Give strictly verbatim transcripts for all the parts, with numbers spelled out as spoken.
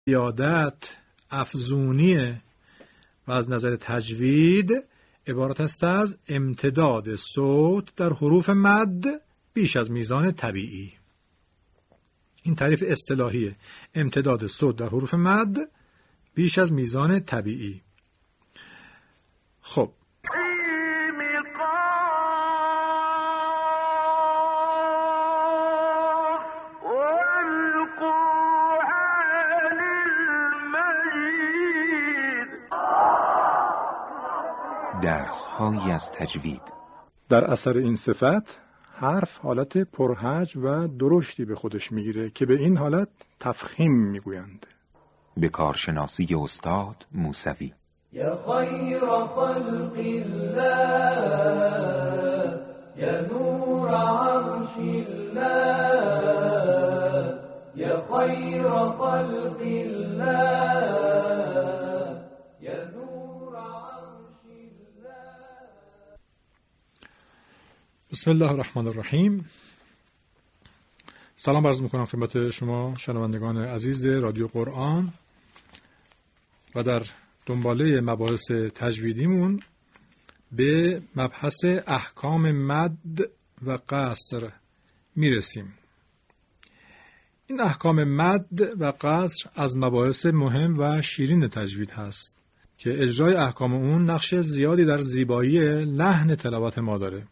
زیادت افزونیه و از نظر تجوید عبارت است از امتداد صوت در حروف مد بیش از میزان طبیعی. این تعریف اصطلاحیه، امتداد صوت در حروف مد بیش از میزان طبیعی. خب درس‌هایی از تجوید. در اثر این صفت حرف حالت پرهج و درشتی به خودش میگیره که به این حالت تفخیم میگویند. به کارشناسی استاد موسوی. یا خیر خلق الله یا نور عرش الله یا خیر خلق الله یا نور عرش الله. بسم الله الرحمن الرحیم. سلام عرض میکنم خدمت شما شنوندگان عزیز رادیو قرآن و در دنباله مباحث تجویدیمون به مبحث احکام مد و قصر میرسیم. این احکام مد و قصر از مباحث مهم و شیرین تجوید هست که اجرای احکام اون نقش زیادی در زیبایی لحن تلاوت ما داره.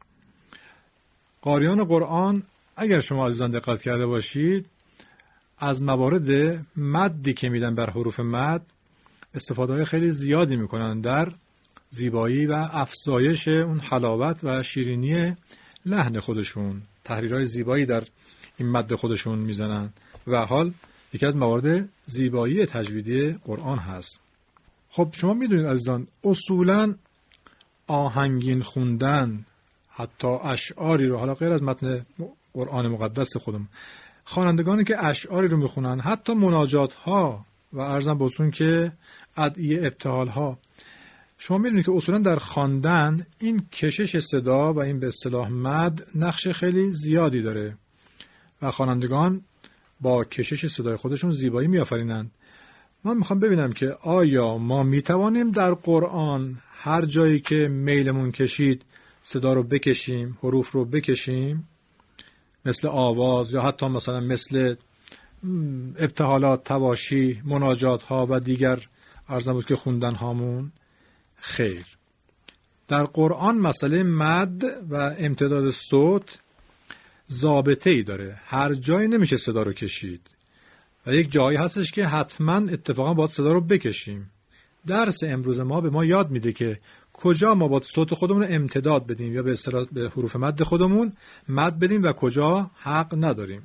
قاریان قرآن اگر شما عزیزان دقت کرده باشید از موارد مدی که میدن بر حروف مد استفاده خیلی زیادی میکنن در زیبایی و افزایش اون حلاوت و شیرینی لحن خودشون. تحریرهای زیبایی در این مد خودشون میزنن و حال یکی از موارد زیبایی تجویدی قرآن هست. خب شما میدونید عزیزان اصولاً آهنگین خوندن حتی اشعاری رو، حالا غیر از متن قرآن مقدس خودم، خوانندگانی که اشعاری رو میخونن، حتی مناجات ها و عرضم بهتون که ادعیه ابتهال ها، شما میدونید که اصولا در خواندن این کشش صدا و این به اصطلاح مد نقش خیلی زیادی داره و خوانندگان با کشش صدای خودشون زیبایی میآفرینند. من میخوام ببینم که آیا ما میتوانیم در قرآن هر جایی که میلمون کشید صدا رو بکشیم، حروف رو بکشیم، مثل آواز یا حتی مثلا مثل ابتهالات، تواشی، مناجات ها و دیگر عرضم بود که خوندن هامون؟ خیر. در قرآن مسئله مد و امتداد صوت ضابطه ای داره. هر جایی نمیشه صدا رو کشید و یک جایی هستش که حتما اتفاقا باید صدا رو بکشیم. درس امروز ما به ما یاد میده که کجا ما باید صوت خودمون رو امتداد بدیم یا به اصطلاح به حروف مد خودمون مد بدیم و کجا حق نداریم.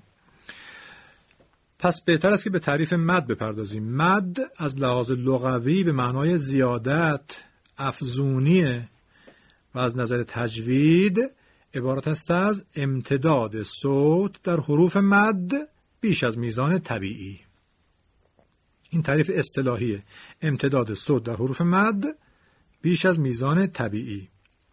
پس بهتر است که به تعریف مد بپردازیم. مد از لحاظ لغوی به معنای زیادت، افزونیه و از نظر تجوید عبارت است از امتداد صوت در حروف مد بیش از میزان طبیعی. این تعریف اصطلاحیه، امتداد صوت در حروف مد بیش از میزان طبیعی.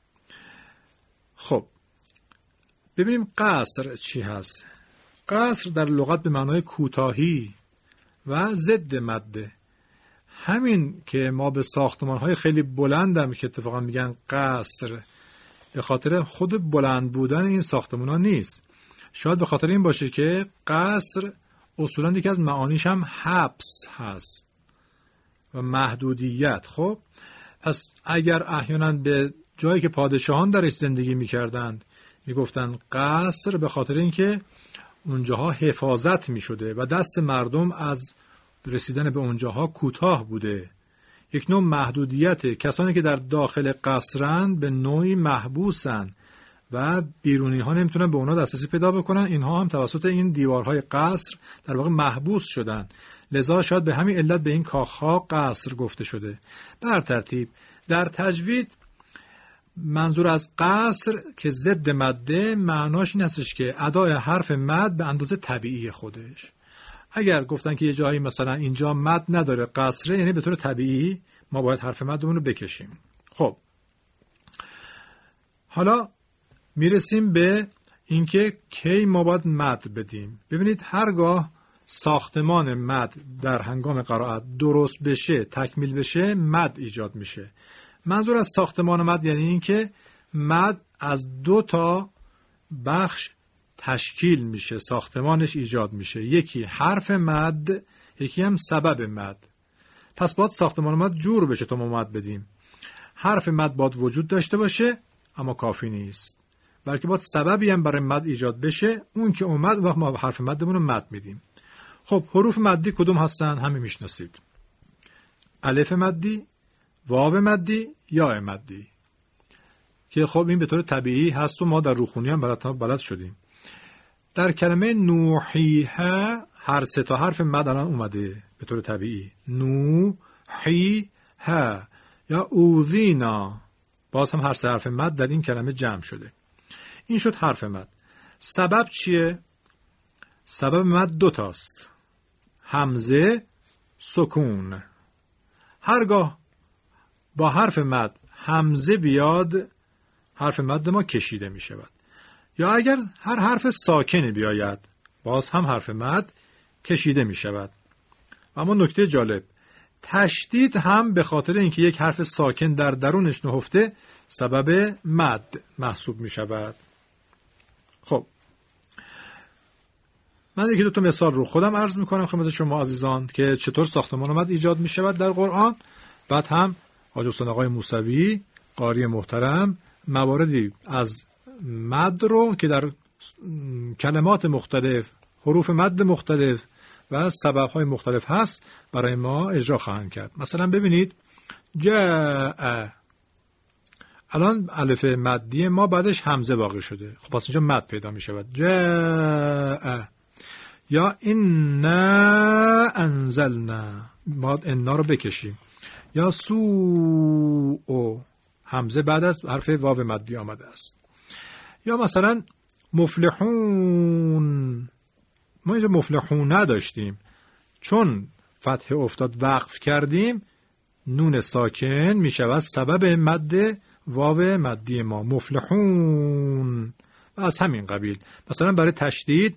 خب ببینیم قصر چی هست. قصر در لغت به معنای کوتاهی و ضد مد. همین که ما به ساختمان‌های خیلی بلندم که اتفاقا میگن قصر، به خاطر خود بلند بودن این ساختمان‌ها نیست. شاید به خاطر این باشه که قصر اصولاً یکی از معانیش هم حبس هست و محدودیت. خب پس اگر احیانا به جایی که پادشاهان درش زندگی می‌کردند میگفتن قصر، به خاطر اینکه اونجاها حفاظت می‌شده و دست مردم از رسیدن به اونجاها کوتاه بوده. یک نوع محدودیت. کسانی که در داخل قصرن به نوعی محبوسن و بیرونی ها نمیتونن به اونا دسترسی پیدا بکنن. اینها هم توسط این دیوارهای قصر در واقع محبوس شدن. لذا شاید به همین علت به این کاخها قصر گفته شده. بر ترتیب در تجوید منظور از قصر که ضد مده معناش این هستش که ادای حرف مد به اندازه طبیعی خودش. اگر گفتن که یه جایی مثلا اینجا مد نداره قصره، یعنی به طور طبیعی ما باید حرف مدمون رو بکشیم. خب حالا میرسیم به اینکه کی ما باید مد بدیم. ببینید هرگاه ساختمان مد در هنگام قرائت درست بشه، تکمیل بشه، مد ایجاد میشه. منظور از ساختمان مد یعنی این که مد از دو تا بخش تشکیل میشه، ساختمانش ایجاد میشه. یکی حرف مد، یکی هم سبب مد. پس باید ساختمان مد جور بشه تا ما مد بدیم. حرف مد باید وجود داشته باشه اما کافی نیست، بلکه باید سببی هم برای مد ایجاد بشه. اون که اومد وقت ما حرف مدمون رو مد میدیم. خب حروف مدی کدوم هستن؟ همه میشناسید. الف مدی، واو مدی، یا مدی، که خب این به طور طبیعی هست و ما در روخونی هم بلد, بلد شدیم. در کلمه نوحیها هر سه تا حرف مد الان اومده به طور طبیعی. نوحیها یا اوذینا، باز هم هر سه حرف مد در این کلمه جمع شده. این شد حرف مد. سبب چیه؟ سبب مد دو تاست: همزه، سکون. هرگاه با حرف مد همزه بیاد، حرف مد ما کشیده می شود. یا اگر هر حرف ساکنی بیاید، باز هم حرف مد کشیده می شود. اما نکته جالب، تشدید هم به خاطر اینکه یک حرف ساکن در درونش نهفته سبب مد محسوب می شود. خب من یکی دو تا مثال رو خودم عرض می کنم خدمت شما عزیزان که چطور ساختمان مد ایجاد می شود در قرآن. بعد هم حاج حسین آقای موسوی قاری محترم مواردی از مد رو که در کلمات مختلف، حروف مد مختلف و سبب‌های مختلف هست برای ما اجرا خواهند کرد. مثلا ببینید جاء، الان الف مدی ما بعدش همزه باقی شده، خب پس اینجا مد پیدا می شود. جاء. یا انا انزلنا، ما انا رو بکشیم. یا سوء، همزه بعد از حرف واو مدی آمده است. یا مثلا مفلحون، ما اینجا مفلحون نداشتیم، چون فتح افتاد وقف کردیم، نون ساکن می شود سبب مد واو مدی ما، مفلحون. و از همین قبیل مثلا برای تشدید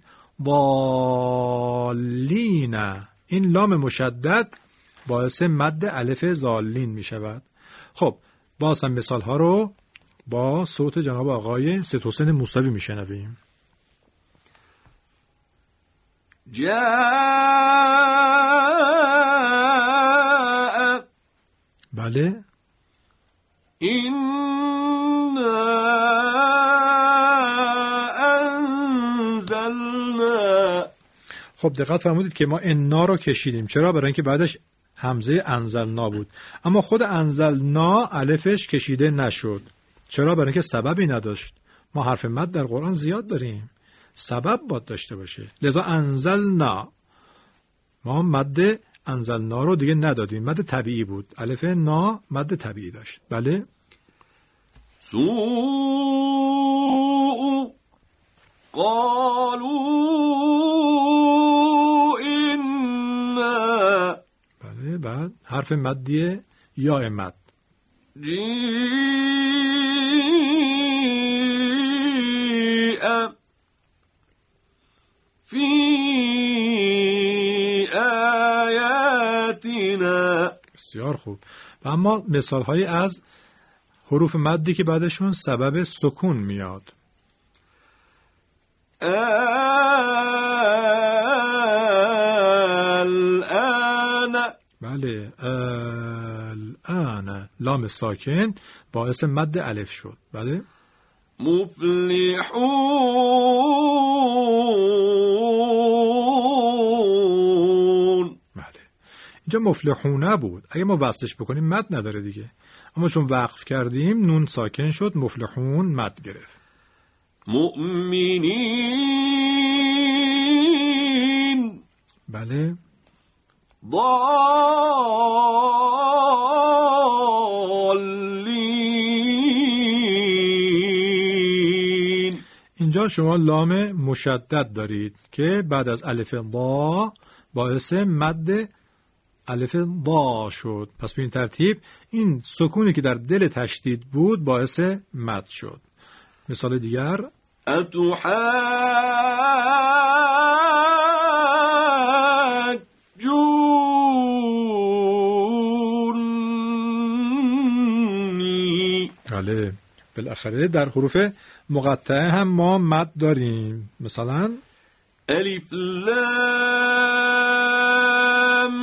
ضالین، این لام مشدد باعث مد الف ضالین می شود. خب باز هم مثال ها رو با صوت جناب آقای سید حسین موسوی می شنویم. جاء، بله، إنا انزلنا. خب دقت فرمودید که ما انا رو کشیدیم. چرا؟ برای اینکه بعدش همزه انزلنا بود، اما خود انزلنا الفش کشیده نشد. چرا؟ برای اینکه سببی نداشت. ما حرف مد در قرآن زیاد داریم، سبب باید داشته باشه. لذا انزلنا، ما مد انزلنا رو دیگه ندادیم، مد طبیعی بود. الف نا مد طبیعی داشت. بله. سوء، قالوا إنا. بله. بعد حرف مدی یا مد. جیء فی آیاتنا. بسیار خوب. و اما مثال هایی از حروف مدی که بعدشون سبب سکون میاد. الان. بله. الان لام ساکن باعث مد الف شد. بله. مفلحون. بله. اینجا مفلحونه بود، اگه ما بستش بکنیم مد نداره دیگه، اما چون وقف کردیم نون ساکن شد، مفلحون مد گرفت. مؤمنین. بله. ضالین. اینجا شما لام مشدد دارید که بعد از الف با باعث مد الف با شد. پس به این ترتیب این سکونی که در دل تشدید بود باعث مد شد. مثال دیگر: اتحا بله، بالاخره در حروف مقطعه هم ما مد داریم. مثلا الف لام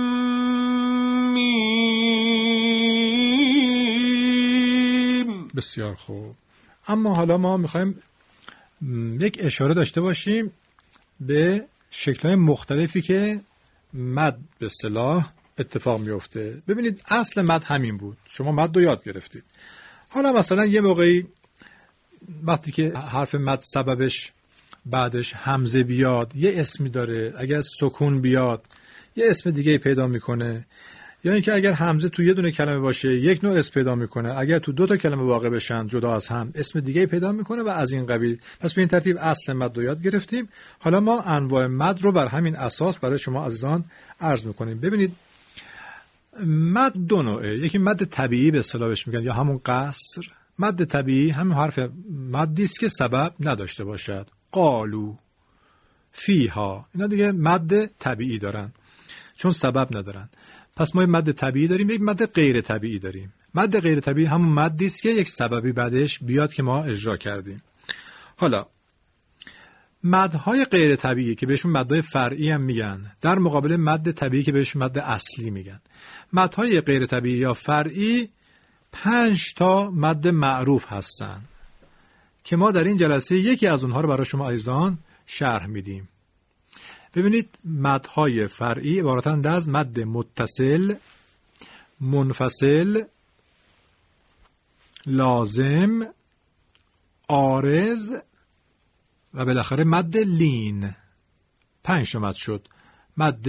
میم. بسیار خوب. اما حالا ما میخوایم یک اشاره داشته باشیم به شکل‌های مختلفی که مد به اصطلاح اتفاق میفته. ببینید اصل مد همین بود، شما مد رو یاد گرفتید. حالا مثلا یه موقعی وقتی که حرف مد سببش بعدش همزه بیاد، یه اسمی داره، اگر سکون بیاد یه اسم دیگه پیدا میکنه، یا اینکه اگر همزه تو یه دونه کلمه باشه یک نوع اسم پیدا میکنه، اگر تو دو تا کلمه واقع بشن جدا از هم اسم دیگه پیدا میکنه و از این قبیل. پس به این ترتیب اصل مد رو یاد گرفتیم. حالا ما انواع مد رو بر همین اساس برای شما عزیزان عرض میکنیم. ببینید مد دو نوعه، یکی مد طبیعی به اصطلاح بهش میگن یا همون قصر. مد طبیعی همین حرف مدی است که سبب نداشته باشد. قالو، فیها، اینا دیگه مد طبیعی دارن چون سبب ندارن. پس ما یک مد طبیعی داریم، یک مد غیر طبیعی داریم. مد غیر طبیعی همون مدی است که یک سببی بعدش بیاد که ما اجرا کردیم. حالا مدهای غیر طبیعی که بهشون مدهای فرعی هم میگن، در مقابل مد طبیعی که بهشون مد اصلی میگن. مدهای غیر طبیعی یا فرعی پنج تا مد معروف هستن که ما در این جلسه یکی از اونها رو برای شما عزیزان شرح میدیم. ببینید مدهای فرعی عبارتند از مد متصل، منفصل، لازم، عارض و بالاخره مد لین. پنج تا مد شد. مد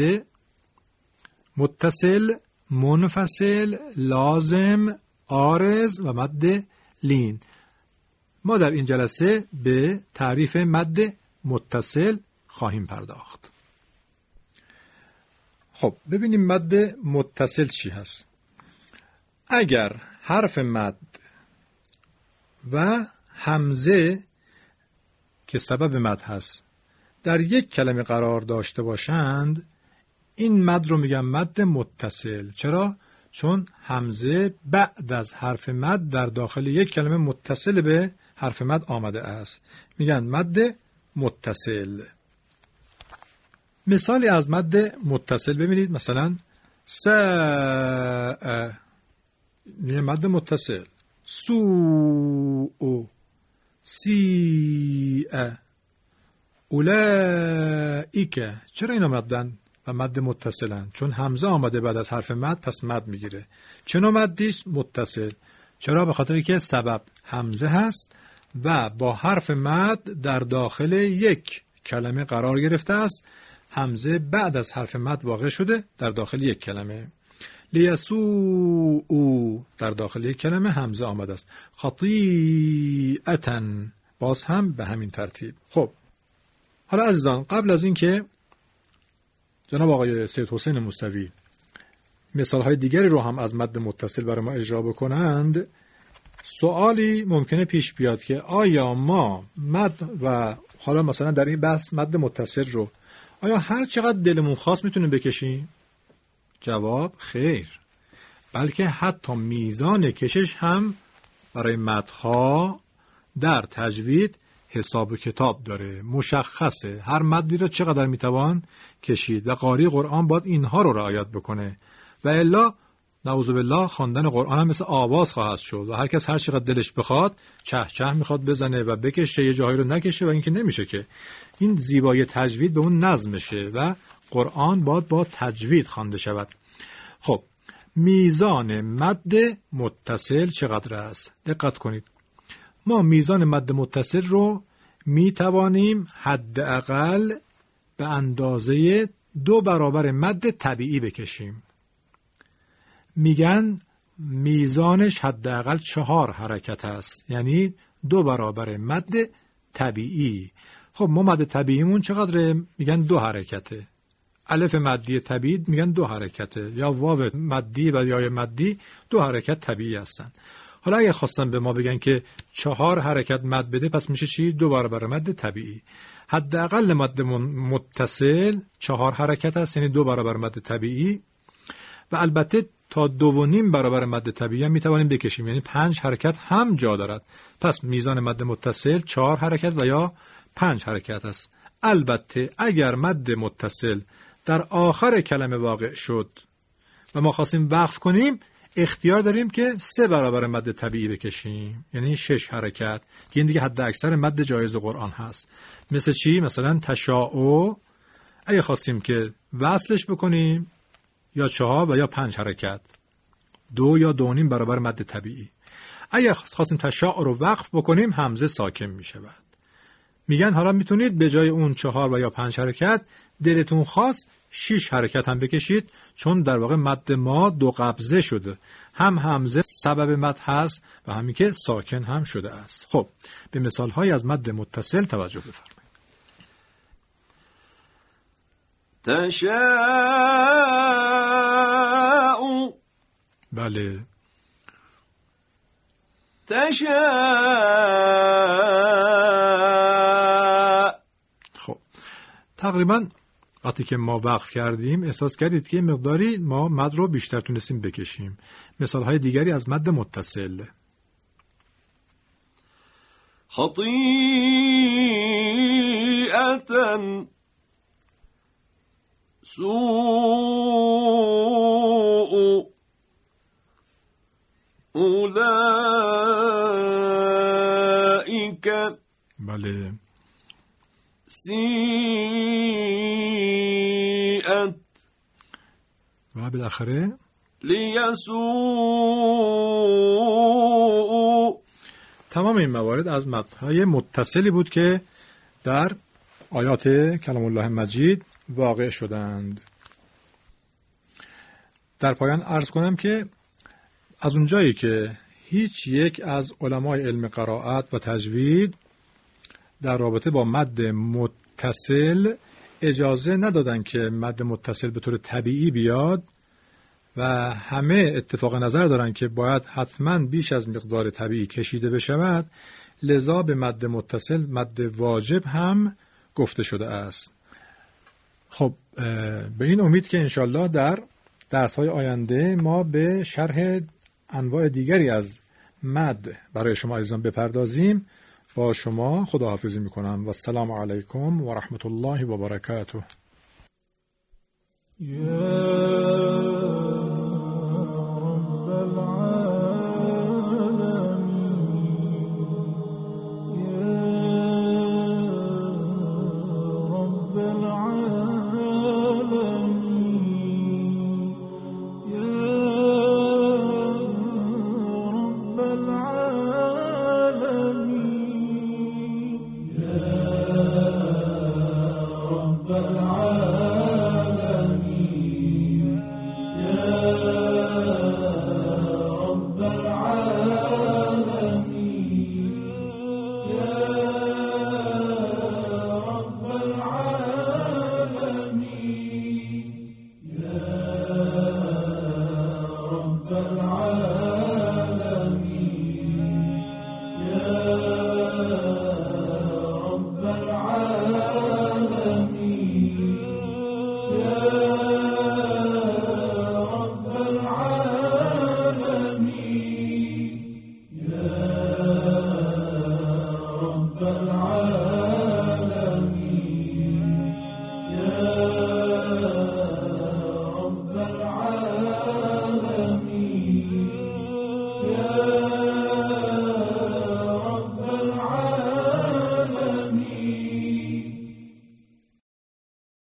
متصل، منفصل، لازم، عارض و مد لین. ما در این جلسه به تعریف مد متصل خواهیم پرداخت. خب ببینیم مد متصل چی هست. اگر حرف مد و همزه که سبب مد هست در یک کلمه قرار داشته باشند، این مد رو میگن مد متصل. چرا؟ چون همزه بعد از حرف مد در داخل یک کلمه متصل به حرف مد آمده است، میگن مد متصل. مثالی از مد متصل ببینید، مثلا س میگن مد متصل، سو او سی اولئک. چرا اینا مدن و مد متصلن؟ چون همزه آمده بعد از حرف مد، پس مد میگیره. چه نوع مدی است؟ متصل. چرا؟ به خاطر که سبب همزه هست و با حرف مد در داخل یک کلمه قرار گرفته است. همزه بعد از حرف مد واقع شده در داخل یک کلمه. لیسو او در داخل یک کلمه همزه آمده است. خطیئتا باز هم به همین ترتیب. خب حالا عزیزان، قبل از این که جناب آقای سید حسین موسوی مثالهای دیگری رو هم از مد متصل برای ما اجرا بکنند، سوالی ممکنه پیش بیاد که آیا ما مد و حالا مثلا در این بحث مد متصل رو آیا هر چقدر دلمون خواست میتونیم بکشیم؟ جواب خیر، بلکه حتی میزان کشش هم برای مدها در تجوید حساب و کتاب داره، مشخصه هر مدی رو چقدر میتوان کشید و قاری قرآن باید اینها رو رعایت بکنه و الا نعوذ بالله خواندن قرآن هم مثل آواز خواهد شد و هر کس هر چقدر دلش بخواد چه چه میخواد بزنه و بکشه، یه جایی رو نکشه و این که نمیشه. که این زیبایی تجوید به اون نظمشه و قرآن باید با تجوید خوانده شود. خب میزان مد متصل چقدر است؟ دقت کنید، ما میزان مد متصل رو می توانیم حداقل به اندازه دو برابر مد طبیعی بکشیم. میگن میزانش حداقل چهار حرکت است، یعنی دو برابر مد طبیعی. خب ما مد طبیعیمون چقدره؟ میگن دو حرکته. الف مدی طبیعی میگن دو حرکته، یا واو مدی و یا مدی دو حرکت طبیعی هستن. حالا اگه خواستن به ما بگن که چهار حرکت مد بده، پس میشه چی؟ دو برابر مد طبیعی. حداقل مد متصل چهار حرکت است، یعنی دو برابر مد طبیعی. و البته تا دو و نیم برابر مد طبیعی هم میتوانیم بکشیم، یعنی پنج حرکت هم جا دارد. پس میزان مد متصل چهار حرکت و یا پنج حرکت است. البته اگر مد متصل در آخر کلمه واقع شد و ما خواستیم وقف کنیم، اختیار داریم که سه برابر مد طبیعی بکشیم، یعنی شش حرکت، که این دیگه حد اکثر مد جایز قرآن هست. مثل چی؟ مثلا تشاؤ، اگه خواستیم که وصلش بکنیم یا چهار و یا پنج حرکت، دو یا دو نیم برابر مد طبیعی. اگه خواستیم تشاؤ رو وقف بکنیم، همزه ساکن می شود. میگن حالا میتونید به جای اون چهار و یا پنج حرکت دلتون خواست شش حرکت هم بکشید، چون در واقع مد ما دو قبضه شده، هم همزه سبب مد هست و همین که ساکن هم شده است. خب به مثال های از مد متصل توجه بفرمایید. تشاء، بله، تشاء. خب تقریبا وقتی که ما وقف کردیم احساس کردید که مقداری ما مد رو بیشتر تونستیم بکشیم. مثال های دیگری از مد متصل: خطیئة، سوء، اولئک، بله، سیئت، و بالاخره لیسوء. تمام این موارد از مدهای متصلی بود که در آیات کلام الله مجید واقع شدند. در پایان عرض کنم که از اونجایی که هیچ یک از علمای علم قرائت و تجوید در رابطه با مد متصل اجازه ندادن که مد متصل به طور طبیعی بیاد و همه اتفاق نظر دارن که باید حتما بیش از مقدار طبیعی کشیده بشود، لذا به مد متصل مد واجب هم گفته شده است. خب به این امید که انشالله در درس‌های آینده ما به شرح انواع دیگری از مد برای شما عزیزان بپردازیم. با شما خداحافظی میکنم و السلام علیکم و رحمت الله و برکاته.